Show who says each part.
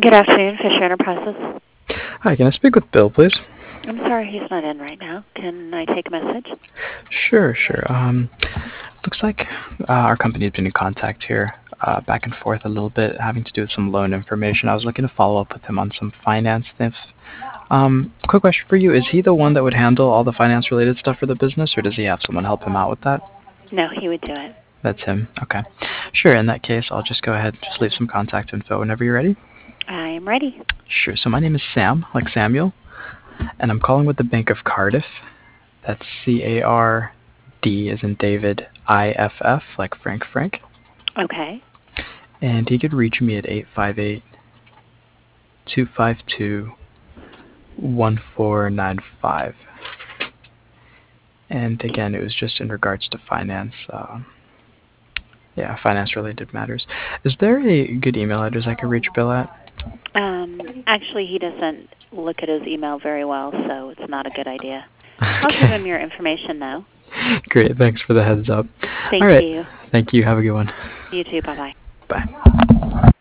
Speaker 1: Good afternoon, Fisher Enterprises.
Speaker 2: Hi, can I speak with Bill, please?
Speaker 1: I'm sorry he's not in right now. Can I take a message?
Speaker 2: Sure. Looks like our company has been in contact here, back and forth a little bit, having to do with some loan information. I was looking to follow up with him on some finance stuff. Quick question for you. Is he the one that would handle all the finance-related stuff for the business, or does he have someone help him out with that?
Speaker 1: No, he would do it.
Speaker 2: That's him. Okay. Sure, in that case, I'll just go ahead and just leave some contact info whenever you're ready.
Speaker 1: I am ready.
Speaker 2: Sure, so my name is Sam, like Samuel, and I'm calling with the Bank of Cardiff. That's C-A-R-D as in David, I-F-F, like Frank.
Speaker 1: Okay.
Speaker 2: And he could reach me at 858-252-1495. And again, it was just in regards to finance, finance-related matters. Is there a good email address I could reach Bill at?
Speaker 1: Actually, he doesn't look at his email very well, so it's not a good idea. I'll give
Speaker 2: Okay.
Speaker 1: him your information, though.
Speaker 2: Great, thanks for the heads up.
Speaker 1: Thank
Speaker 2: All right,
Speaker 1: you.
Speaker 2: thank you. Have a good one.
Speaker 1: You too. Bye-bye.
Speaker 2: Bye.